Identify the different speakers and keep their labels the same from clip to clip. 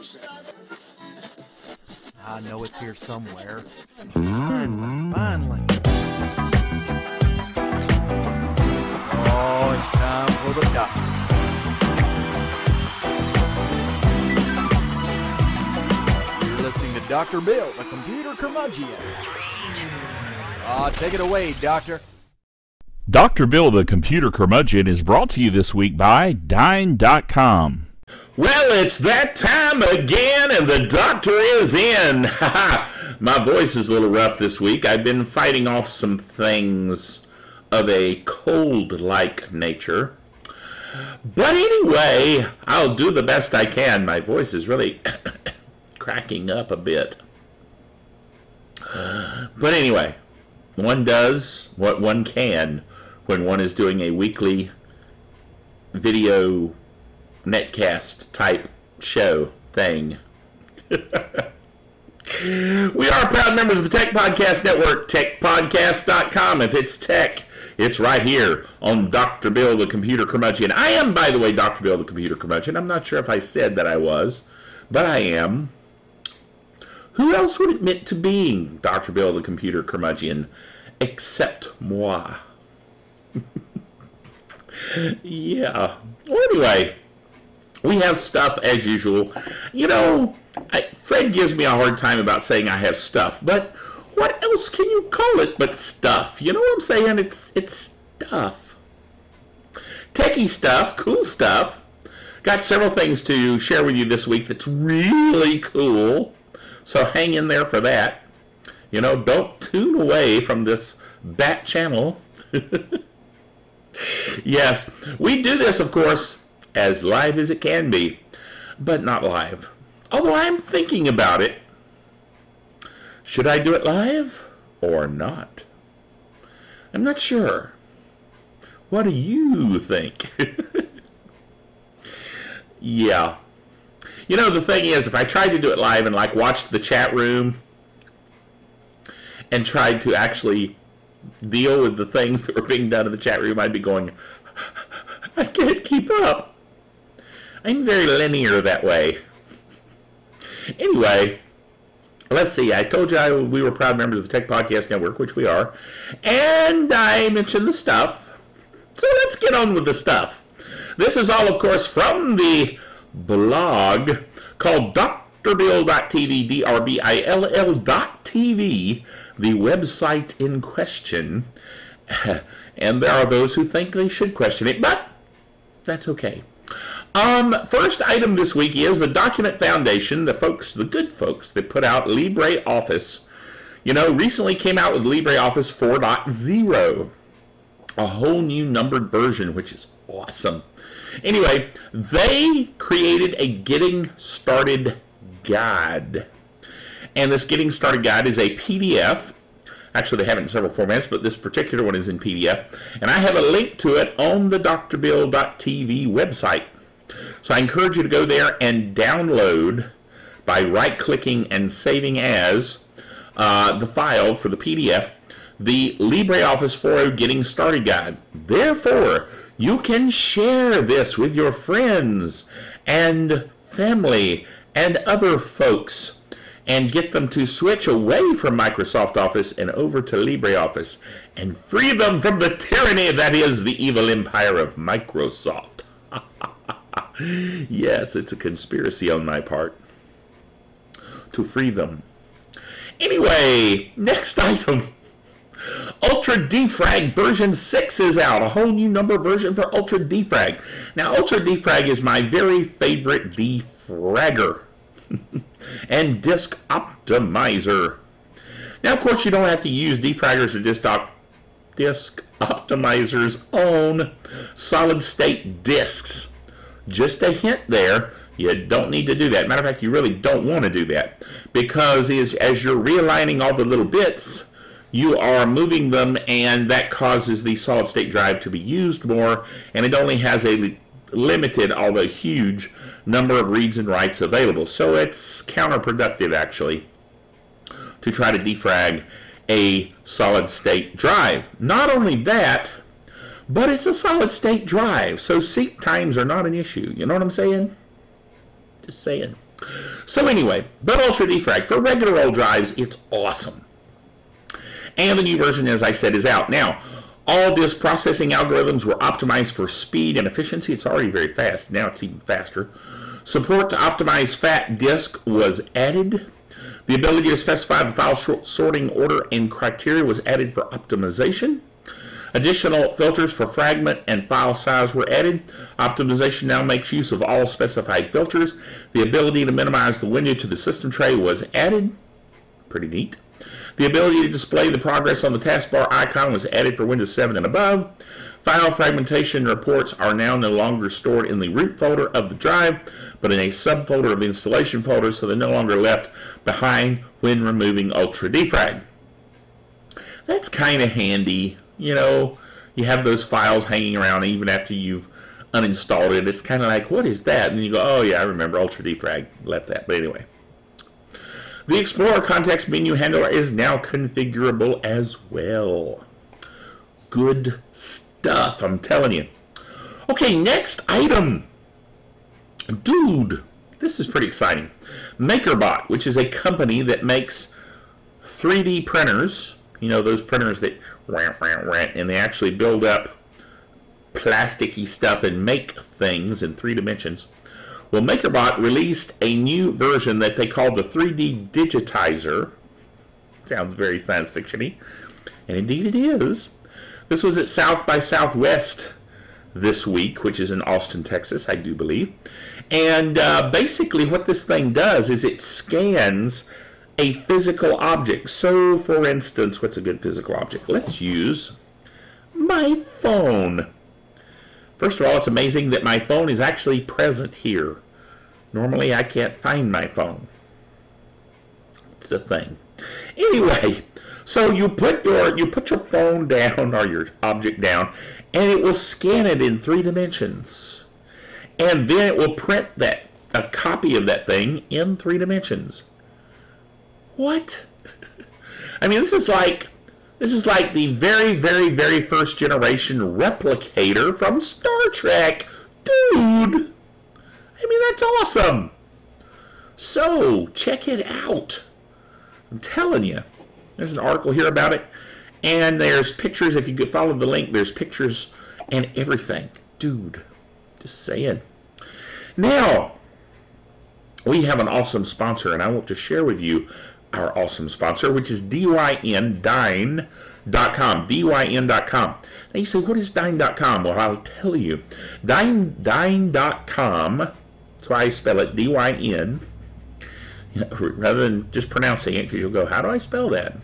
Speaker 1: I know it's here somewhere. Finally. Oh, it's time for the doctor. You're listening to Dr. Bill, the computer curmudgeon. Take it away, Doctor.
Speaker 2: Dr. Bill, the computer curmudgeon, is brought to you this week by Dine.com.
Speaker 3: Well, it's that time again, and the doctor is in. My voice is a little rough this week. I've been fighting off some things of a cold-like nature. But anyway, I'll do the best I can. My voice is really cracking up a bit. But anyway, one does what one can when one is doing a weekly video netcast type show thing. We are proud members of the Tech Podcast Network, techpodcast.com. If it's tech, it's right here on Dr. Bill, the computer curmudgeon. I am, by the way, Dr. Bill, the computer curmudgeon. I'm not sure if I said that I was, but I am. Who else would admit to being Dr. Bill, the computer curmudgeon, except moi? Yeah. Well, anyway, we have stuff as usual. You know, Fred gives me a hard time about saying I have stuff, but what else can you call it but stuff? You know what I'm saying? It's stuff. Techie stuff, cool stuff. Got several things to share with you this week that's really cool. So hang in there for that. You know, don't tune away from this bat channel. Yes, we do this, of course, as live as it can be, but not live. Although I'm thinking about it. Should I do it live or not? I'm not sure. What do you think? Yeah. You know, the thing is, if I tried to do it live and watched the chat room and tried to actually deal with the things that were being done in the chat room, I'd be going, I can't keep up. I'm very linear that way. Anyway, let's see. I told you we were proud members of the Tech Podcast Network, which we are. And I mentioned the stuff. So let's get on with the stuff. This is all, of course, from the blog called drbill.tv, drbill.tv, the website in question. And there are those who think they should question it, but that's okay. First item this week is the Document Foundation, the good folks that put out LibreOffice. You know, recently came out with LibreOffice 4.0, a whole new numbered version, which is awesome. Anyway, they created a Getting Started guide. And this Getting Started guide is a PDF. Actually, they have it in several formats, but this particular one is in PDF. And I have a link to it on the drbill.tv website. So I encourage you to go there and download by right-clicking and saving as the file for the PDF, the LibreOffice 4.0 Getting Started Guide. Therefore, you can share this with your friends and family and other folks and get them to switch away from Microsoft Office and over to LibreOffice and free them from the tyranny that is the evil empire of Microsoft. Yes, it's a conspiracy on my part to free them. Anyway, next item. Ultra Defrag version 6 is out. A whole new number version for Ultra Defrag. Now, Ultra Defrag is my very favorite defragger and disk optimizer. Now, of course, you don't have to use defraggers or disk optimizers on solid-state disks. Just a hint there, you don't need to do that. Matter of fact, you really don't want to do that, because as you're realigning all the little bits, you are moving them, and that causes the solid-state drive to be used more, and it only has a limited, although huge, number of reads and writes available. So it's counterproductive, actually, to try to defrag a solid-state drive. Not only that, but it's a solid-state drive, so seek times are not an issue. You know what I'm saying? Just saying. So anyway, but Ultra Defrag, for regular old drives, it's awesome. And the new version, as I said, is out. Now, all disk processing algorithms were optimized for speed and efficiency. It's already very fast. Now it's even faster. Support to optimize fat disk was added. The ability to specify the file sorting order and criteria was added for optimization. Additional filters for fragment and file size were added. Optimization now makes use of all specified filters. The ability to minimize the window to the system tray was added. Pretty neat. The ability to display the progress on the taskbar icon was added for Windows 7 and above. File fragmentation reports are now no longer stored in the root folder of the drive, but in a subfolder of the installation folder, so they're no longer left behind when removing Ultra Defrag. That's kind of handy. You know, you have those files hanging around even after you've uninstalled it. It's kind of like, what is that? And you go, oh yeah, I remember Ultra Defrag left that. But anyway. The Explorer context menu handler is now configurable as well. Good stuff, I'm telling you. Okay, next item. Dude, this is pretty exciting. MakerBot, which is a company that makes 3D printers. You know, those printers that and they actually build up plasticky stuff and make things in 3 dimensions. Well, MakerBot released a new version that they call the 3D Digitizer. Sounds very science fiction-y. And indeed it is. This was at South by Southwest this week, which is in Austin, Texas, I do believe. And basically what this thing does is it scans a physical object. So, for instance, what's a good physical object? Let's use my phone. First of all, it's amazing that my phone is actually present here. Normally, I can't find my phone. It's a thing. Anyway, so you put your phone down or your object down, and it will scan it in 3 dimensions, and then it will print a copy of that thing in 3 dimensions. What? I mean, this is like the very, very, very first generation replicator from Star Trek. Dude! I mean, that's awesome. So, check it out. I'm telling you. There's an article here about it. And there's pictures. If you could follow the link, there's pictures and everything. Dude, just saying. Now, we have an awesome sponsor, and I want to share with you our awesome sponsor, which is DYN, Dyn.com, DYN.com. Now you say, what is Dyn.com? Well, I'll tell you. Dyn.com, that's why I spell it DYN, rather than just pronouncing it, because you'll go, how do I spell that?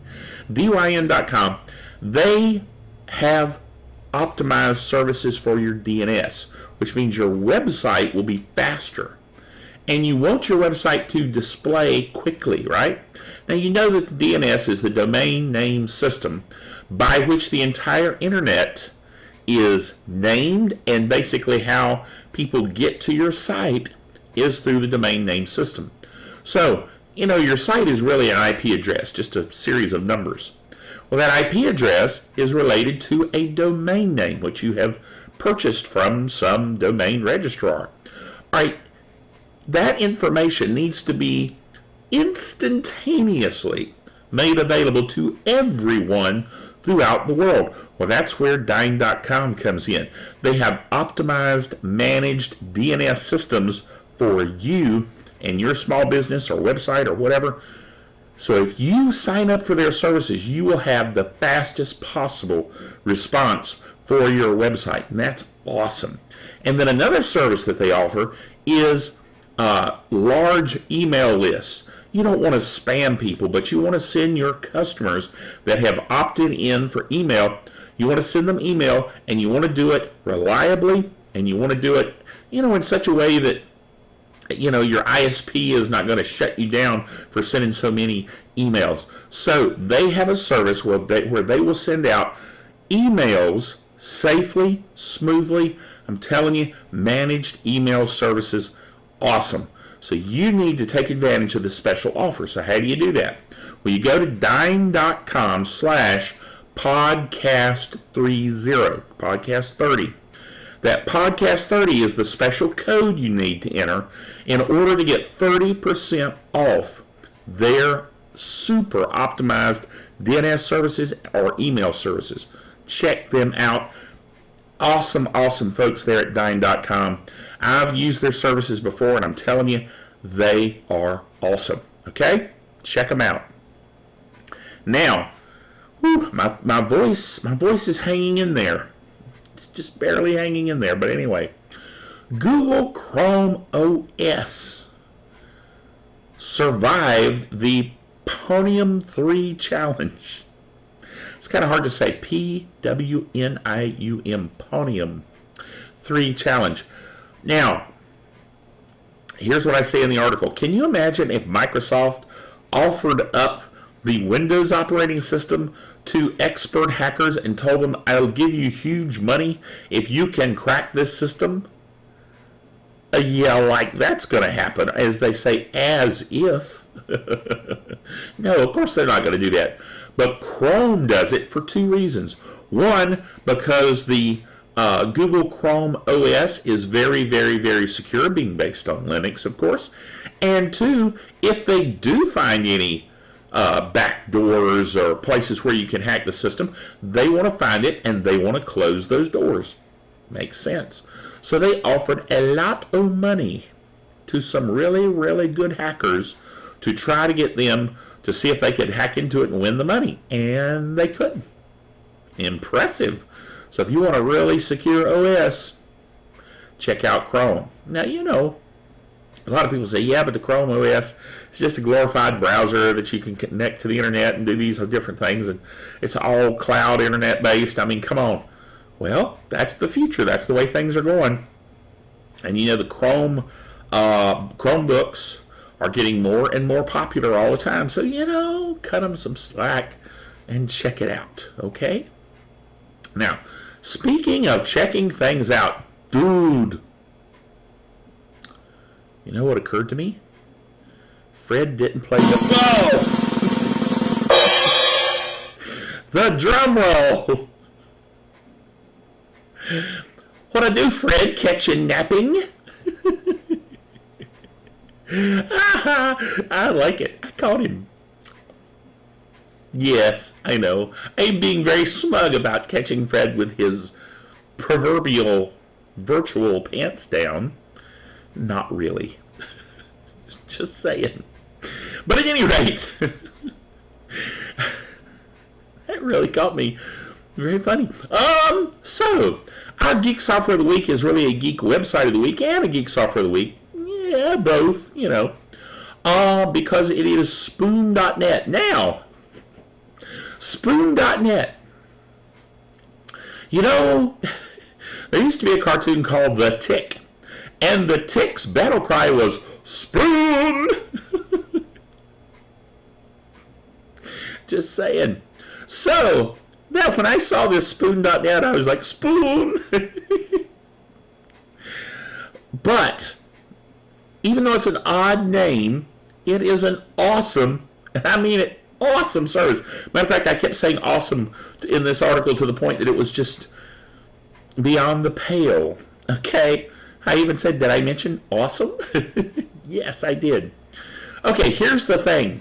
Speaker 3: DYN.com, they have optimized services for your DNS, which means your website will be faster. And you want your website to display quickly, right? Now, you know that the DNS is the domain name system by which the entire internet is named, and basically how people get to your site is through the domain name system. So, you know, your site is really an IP address, just a series of numbers. Well, that IP address is related to a domain name, which you have purchased from some domain registrar. All right. That information needs to be instantaneously made available to everyone throughout the world. Well, that's where Dyn.com comes in. They have optimized, managed DNS systems for you and your small business or website or whatever. So if you sign up for their services, you will have the fastest possible response for your website. And that's awesome. And then another service that they offer is large email lists. You don't want to spam people, but you want to send your customers that have opted in for email, you want to send them email, and you want to do it reliably, and you want to do it, you know, in such a way that, you know, your ISP is not going to shut you down for sending so many emails. So they have a service where they will send out emails safely, smoothly. I'm telling you, managed email services. Awesome. So you need to take advantage of this special offer. So how do you do that? Well, you go to Dyn.com/podcast30, podcast 30. That podcast 30 is the special code you need to enter in order to get 30% off their super optimized DNS services or email services. Check them out. Awesome, awesome folks there at Dyn.com. I've used their services before, and I'm telling you, they are awesome. Okay? Check them out. Now, my voice is hanging in there. It's just barely hanging in there. But anyway, Google Chrome OS survived the Pwnium 3 challenge. It's kind of hard to say. Pwnium, Pwnium 3 challenge. Now, here's what I say in the article. Can you imagine if Microsoft offered up the Windows operating system to expert hackers and told them, I'll give you huge money if you can crack this system? Yeah, like that's going to happen, as they say, as if. No, of course they're not going to do that. But Chrome does it for two reasons. One, because the Google Chrome OS is very, very, very secure, being based on Linux, of course. And two, if they do find any back doors or places where you can hack the system, they want to find it and they want to close those doors. Makes sense. So they offered a lot of money to some really, really good hackers to try to get them to see if they could hack into it and win the money. And they couldn't. Impressive. So if you want a really secure OS, check out Chrome. Now, you know, a lot of people say, yeah, but the Chrome OS is just a glorified browser that you can connect to the internet and do these different things, and it's all cloud internet based. I mean, come on. Well, that's the future. That's the way things are going. And you know, the Chromebooks are getting more and more popular all the time. So, you know, cut them some slack and check it out, okay? Now, speaking of checking things out, dude, you know what occurred to me? Fred didn't play the... Whoa! The drum roll! What'd I do, Fred? Catch you napping? I like it. I caught him. Yes, I know. I'm being very smug about catching Fred with his proverbial virtual pants down. Not really. Just saying. But at any rate, that really caught me. Very funny. So, our Geek Software of the Week is really a Geek Website of the Week and a Geek Software of the Week. Yeah, both, you know. Because it is Spoon.net. Now, Spoon.net. You know, there used to be a cartoon called The Tick. And The Tick's battle cry was, Spoon! Just saying. So, now when I saw this Spoon.net, I was like, Spoon! But, even though it's an odd name, it is an awesome, and I mean it, awesome service. Matter of fact, I kept saying awesome in this article to the point that it was just beyond the pale. Okay? I even said, did I mention awesome? Yes, I did. Okay, here's the thing.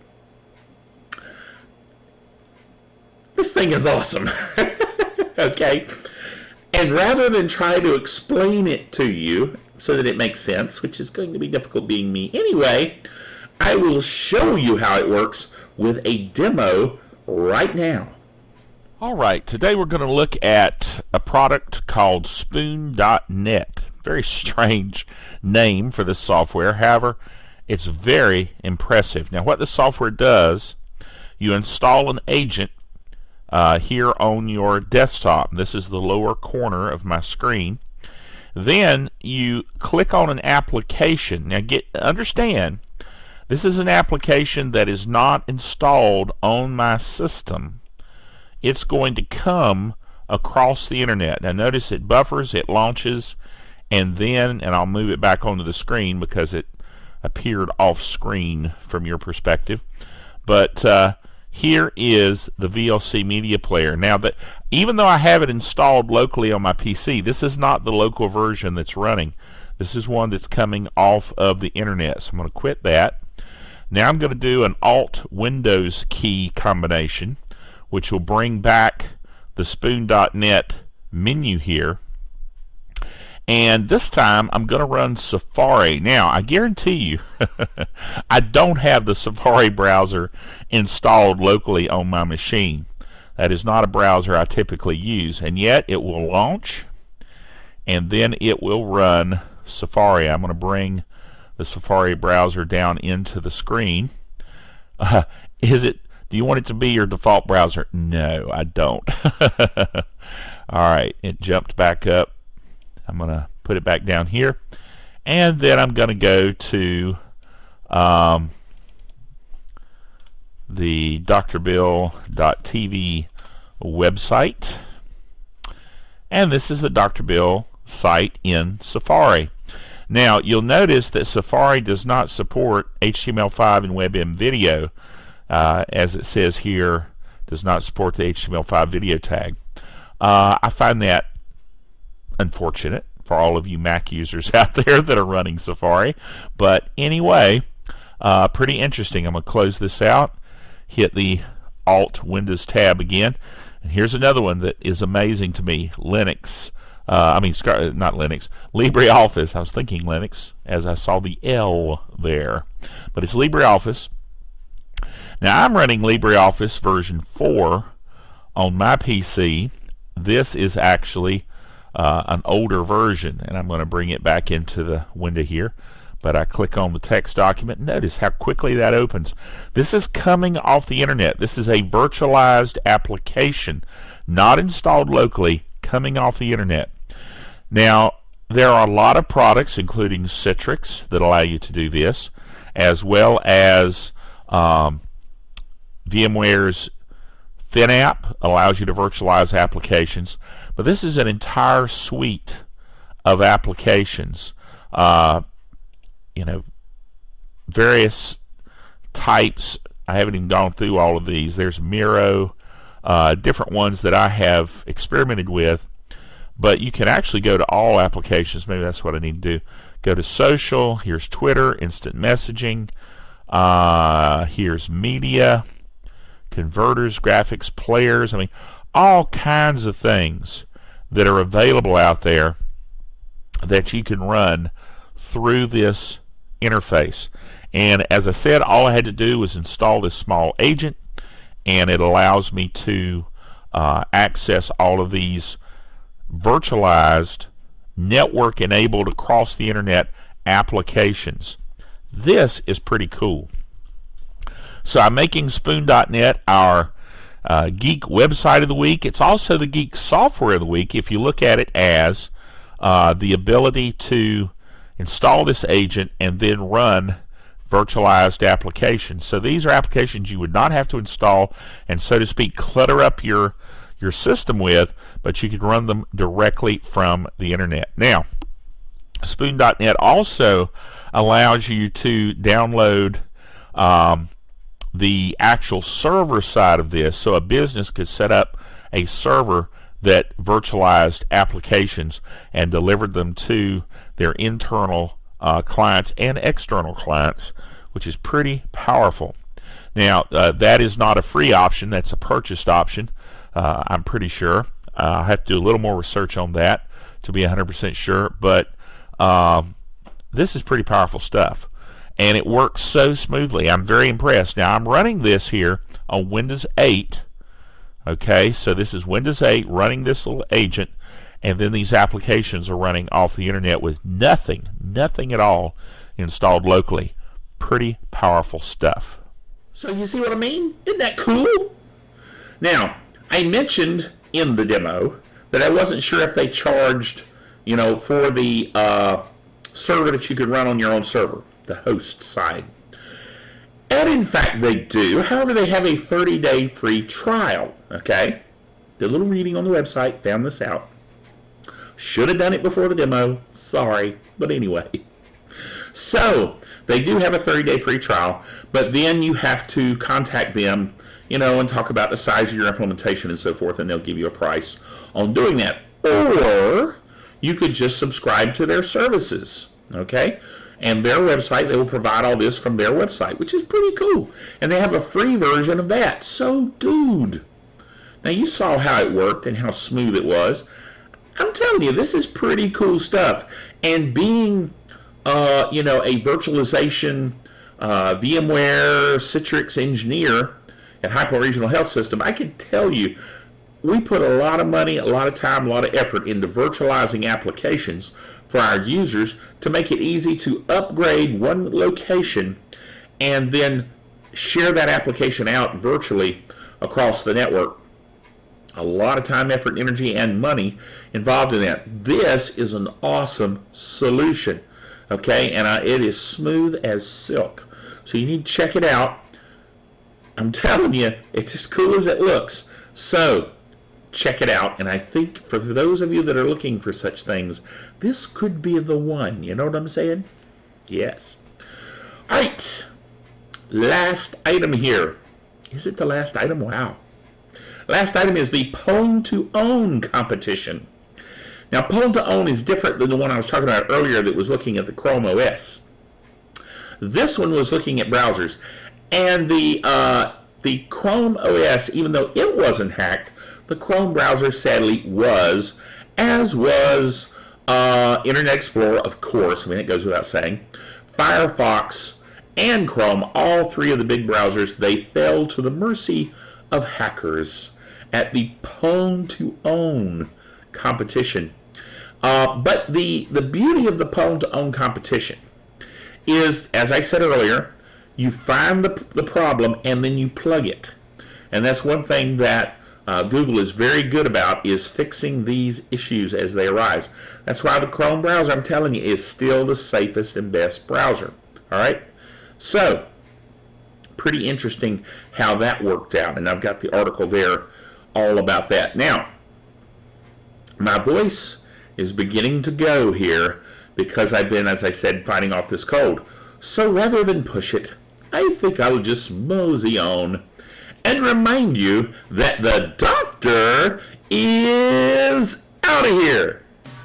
Speaker 3: This thing is awesome. Okay? And rather than try to explain it to you so that it makes sense, which is going to be difficult being me anyway, I will show you how it works with a demo right now.
Speaker 2: All right, today we're going to look at a product called Spoon.net. Very strange name for this software. However, it's very impressive. Now, what the software does, you install an agent here on your desktop. This is the lower corner of my screen. Then you click on an application. Now, understand, this is an application that is not installed on my system. It's going to come across the internet. Now, notice it buffers, it launches, and I'll move it back onto the screen because it appeared off screen from your perspective. But here is the VLC Media Player. Now, even though I have it installed locally on my PC, this is not the local version that's running. This is one that's coming off of the internet. So I'm going to quit that. Now I'm going to do an Alt-Windows key combination, which will bring back the Spoon.net menu here. And this time I'm going to run Safari. Now, I guarantee you, I don't have the Safari browser installed locally on my machine. That is not a browser I typically use. And yet it will launch, and then it will run Safari. I'm going to bring the Safari browser down into the screen. Do you want it to be your default browser? No, I don't. Alright, it jumped back up. I'm going to put it back down here, and then I'm going to go to the drbill.tv website, and this is the Dr. Bill site in Safari. Now you'll notice that Safari does not support HTML5 and WebM video, as it says here, does not support the HTML5 video tag. I find that unfortunate for all of you Mac users out there that are running Safari, but anyway, pretty interesting. I'm going to close this out, hit the Alt Windows tab again, and here's another one that is amazing to me. Linux, not Linux, LibreOffice. I was thinking Linux as I saw the L there, but it's LibreOffice. Now I'm running LibreOffice version 4 on my PC. This is actually an older version, and I'm going to bring it back into the window here, but I click on the text document. Notice how quickly that opens. This is coming off the internet. This is a virtualized application, not installed locally, coming off the internet. Now there are a lot of products, including Citrix, that allow you to do this, as well as VMware's ThinApp allows you to virtualize applications. But this is an entire suite of applications, various types. I haven't even gone through all of these. There's Miro, different ones that I have experimented with, but you can actually go to all applications. Maybe that's what I need to do. Go to social. Here's Twitter, instant messaging. Here's media, converters, graphics, players. I mean, all kinds of things that are available out there that you can run through this interface. And as I said, all I had to do was install this small agent, and it allows me to access all of these virtualized, network enabled across the internet applications. This is pretty cool. So I'm making Spoon.net our Geek Website of the Week. It's also the Geek Software of the Week if you look at it as the ability to install this agent and then run virtualized applications. So these are applications you would not have to install and, so to speak, clutter up your system with, but you can run them directly from the internet. Now, Spoon.net also allows you to download the actual server side of this, so a business could set up a server that virtualized applications and delivered them to their internal clients and external clients, which is pretty powerful. Now, that is not a free option, that's a purchased option, I'm pretty sure. I'll have to do a little more research on that to be 100% sure, but this is pretty powerful stuff. And it works so smoothly. I'm very impressed. Now, I'm running this here on Windows 8. Okay, so this is Windows 8 running this little agent, and then these applications are running off the internet with nothing at all installed locally. Pretty powerful stuff.
Speaker 3: So you see what I mean? Isn't that cool? Now, I mentioned in the demo that I wasn't sure if they charged, for the server that you could run on your own server, the host side. And in fact they do. However, they have a 30-day free trial. Okay? Did a little reading on the website, found this out. Should have done it before the demo. Sorry. But anyway. So, they do have a 30-day free trial, but then you have to contact them and talk about the size of your implementation and so forth, and they'll give you a price on doing that. Or you could just subscribe to their services, okay? And their website, they will provide all this from their website, which is pretty cool. And they have a free version of that. So, dude, now you saw how it worked and how smooth it was. I'm telling you, this is pretty cool stuff. And being, a virtualization VMware Citrix engineer at Hypo Regional Health System, I can tell you, we put a lot of money, a lot of time, a lot of effort into virtualizing applications for our users to make it easy to upgrade one location and then share that application out virtually across the network. A lot of time, effort, energy, and money involved in that. This is an awesome solution, okay? And it is smooth as silk. So you need to check it out. I'm telling you, it's as cool as it looks. So check it out. And I think for those of you that are looking for such things, this could be the one. You know what I'm saying? Yes. All right. Last item here. Is it the last item? Wow. Last item is the Pwn to Own competition. Now, Pwn to Own is different than the one I was talking about earlier that was looking at the Chrome OS. This one was looking at browsers. And the Chrome OS, even though it wasn't hacked, the Chrome browser sadly was, as was Internet Explorer, of course. I mean, it goes without saying. Firefox and Chrome, all three of the big browsers, they fell to the mercy of hackers at the Pwn to Own competition. But the beauty of the Pwn to Own competition is, as I said earlier, you find the problem and then you plug it. And that's one thing that Google is very good about, is fixing these issues as they arise. That's why the Chrome browser, I'm telling you, is still the safest and best browser. All right? So, pretty interesting how that worked out. And I've got the article there all about that. Now, my voice is beginning to go here because I've been, as I said, fighting off this cold. So rather than push it, I think I'll just mosey on and remind you that the doctor is out of here.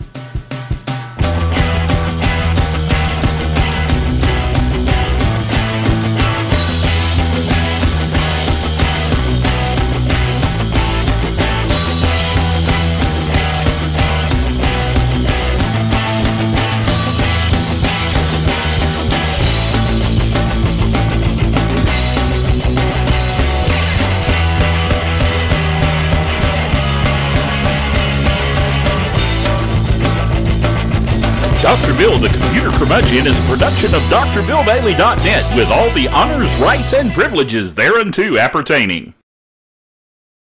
Speaker 2: Dr. Bill, the Computer Curmudgeon, is a production of DrBillDaily.net with all the honors, rights, and privileges thereunto appertaining.